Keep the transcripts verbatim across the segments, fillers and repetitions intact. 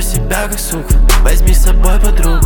себя как сука, возьми с собой подругу.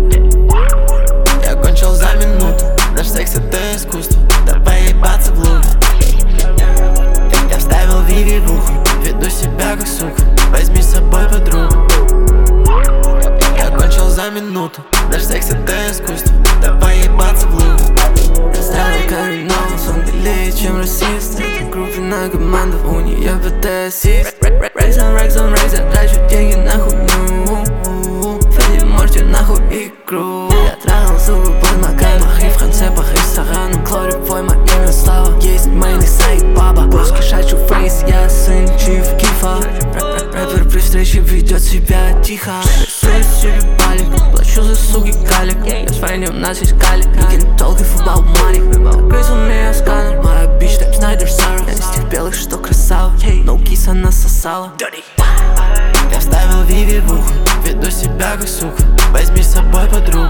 Я кончил за минуту, наш секс это искусство, давай ебаться в лугу. Я, я вставил Виви в ухо, веду себя как сука, возьми с собой подругу. Я кончил за минуту, наш секс это искусство, давай ебаться в лугу. Старый коренной, сон белее, чем расист. В группе на команду, у нее ПТСист. Рейз on рейз on рейз, я трачу деньги на хуйню. Федди Морти нахуй игру. Я трахал зубы под ногами и в конце по ресторану. Клорифой мое имя слава, есть мейн и сайт баба. Пуски шачу фрейз, я сын Чиф Кифа. Рэпер при встрече ведет себя тихо. Рисую себе балик, плачу за суки калик. Я с Фрэнни, у нас есть калик. Икин толк и футбол маник. Грызу меня сканер, моя бич так Снайдер Сара. Я из тех белых, что красава, но кис она сосала. Я вставил Виви в ухо, веду себя как сука, возьми с собой подругу.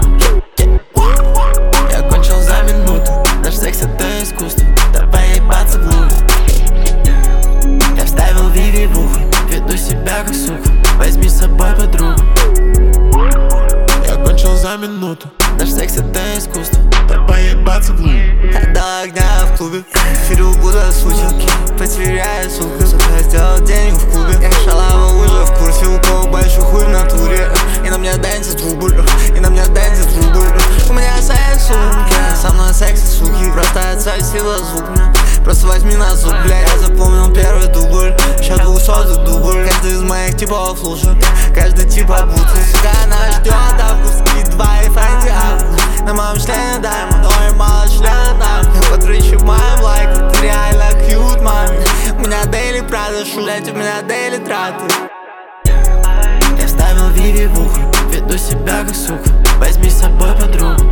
Я кончил за минуту, наш секс это искусство, давай ебаться в лугу. Я вставил Виви в ухо, веду себя как сука, возьми с собой подругу. Я кончил за минуту, наш секс это искусство, давай ебаться в лугу. До огня в клубе, эфирю Будда сутинки, потеряю, сука, сука, сделал денег в клубе. Я шалава уже в курсе, у кого большой хуй в натуре. И на мне дэнсит рубль, и на мне дэнсит рубль. У меня секс, сумки, со мной секс и суки. Просто отсосила звук мне, просто возьми на зуб, блядь. Я запомнил первый дубль, сейчас двухсотый дубль. Каждый из моих типов лучше, каждый тип обутый. Сука, она ждет август, и два и фэнди август. На моем члене даймонд, ой, мало члена там. Я потрачу моим лайком, ты реально кьют, мами. У меня дейли продажу, блять, у меня дейли траты. Я вставил Виви в ухо, веду себя как сука, возьми с собой подругу.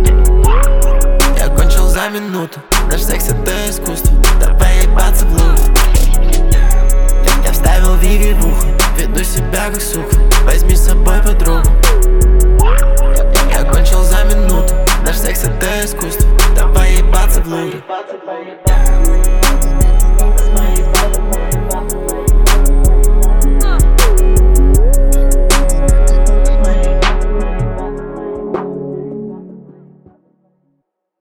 Я кончил за минуту, наш секс это искусство, давай ебаться в лугу. Я, я вставил Виви в ухо, веду себя как сука, возьми с собой подругу.